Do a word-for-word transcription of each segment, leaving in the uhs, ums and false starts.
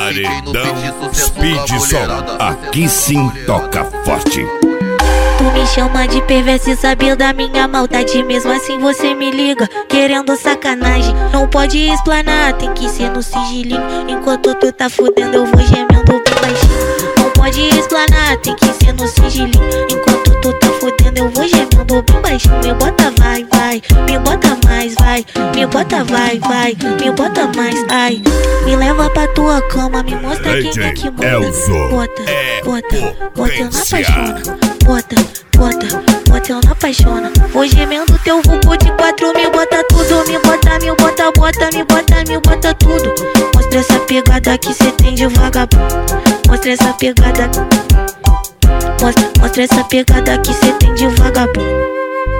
Paredão Speed Som, aqui sim toca forte. Tu me chama de perverso e sabe da minha maldade. Mesmo assim você me liga, querendo sacanagem. Não pode explanar, tem que ser no sigilinho. Enquanto tu tá fudendo eu vou gemendo bem baixinho. Não pode explanar, tem que ser no sigilinho. Enquanto tu tá fudendo eu vou gemendo bem baixinho. Me bota vai, vai, me bota mais, vai. Me bota vai, vai, me bota mais, ai. Me leva pra tua cama, me mostra quem é que manda. Bota, bota, bota eu na paixona. Bota, bota, bota eu na paixona. Vou gemendo teu vulgo de quatro, me bota tudo. Me bota, me bota, bota, me bota, me bota tudo. Mostra essa pegada que cê tem de vagabundo. Mostra essa pegada. Mostra, mostra essa pegada que cê tem de vagabundo.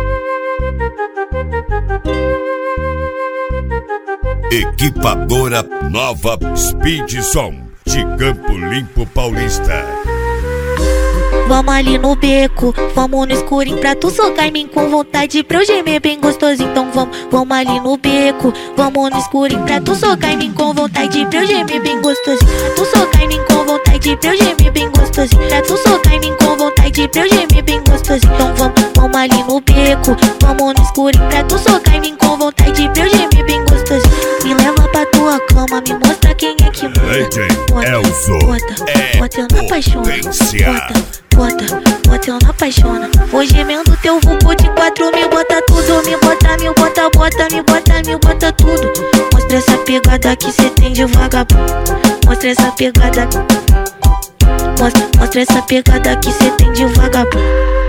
Equipadora Nova Speed Som, de Campo Limpo Paulista. Vamos ali no beco, vamos no escurinho pra tu socar em mim com vontade pra eu gemer bem gostoso. Então vamos, vamos ali no beco, vamos no escurinho pra tu socar em mim com vontade pra eu gemer bem gostoso. Tu socar em mim com vontade pra eu gemer bem gostoso. Pra tu socar em mim com vontade pra eu gemer bem gostoso. Então vamos, vamos ali no beco, vamos no escurinho pra tu socar em mim com vontade pra eu gemer bem gostoso. Me leva pra tua cama, me mostra quem é que manda. Elzo, bota, bota eu na paixona. Bota. Bota, bota eu na paixona. Vou gemendo teu vulgo de quatro, me bota tudo. Me bota, me bota, bota, me bota, me bota tudo. Mostra essa pegada que cê tem de vagabundo. Mostra essa pegada. Mostra, mostra essa pegada que cê tem de vagabundo.